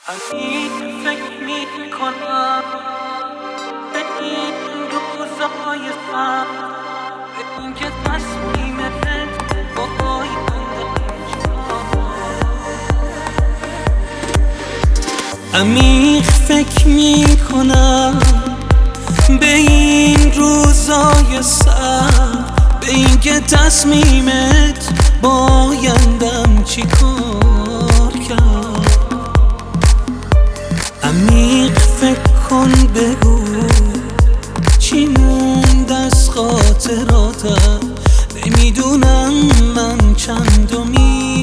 عمیق فکر میکنم به این روزای سخت، به این که تصمیمت با آینده عمیق فکر میکنم به این روزای سخت، به این که تصمیمت با آیندم چی کار کرد. عمیق فکر کن بگو چی موند از خاطراتم، نمیدونم من چندمین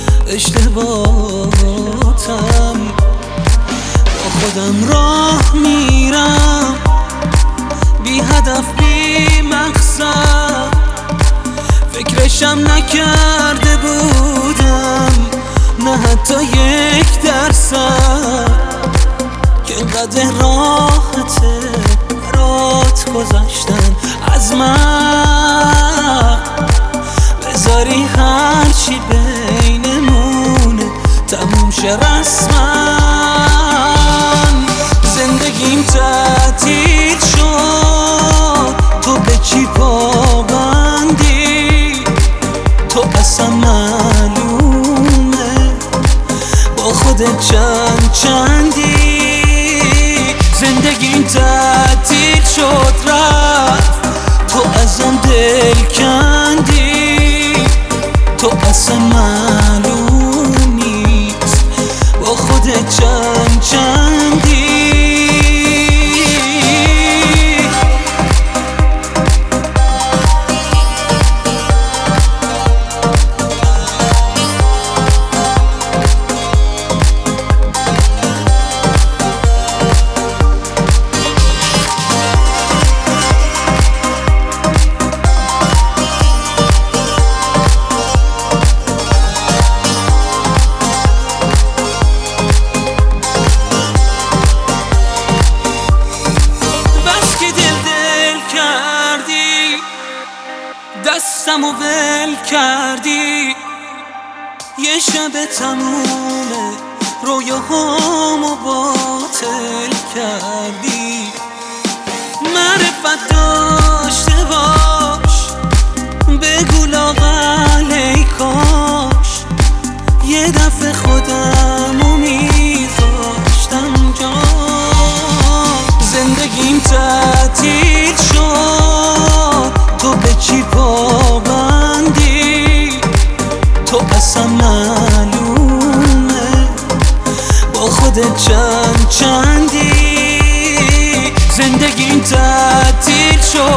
اشتباهاتم. با خودم راه میرم بی هدف بی مقصد، فکرشم نکرده بودم نه حتی 1% که اینقدر راحته برات گذاشتن از من. بذاری هرچی بینمونه تموم شه رسما. زندگیم تعطیل شد، تو به چی پابندی؟ تو اصلا معلومه با خودت چندی. زندگیم تعطیل شد رفت، تو ازم دل کندی. تو اصلا معلوم نیست با خودت چندی. دستمو ول کردی، یه شب تمومه رویاهامو باطل کردی. معرفت داشته باش بگو لااقل ای کاش یه دفعه خودمو میذاشتم جا. زندگیم تعطیل شد، تو به چی پابندی؟ تو اصلا معلومه با خودت چندی. زندگیم تعطیل شد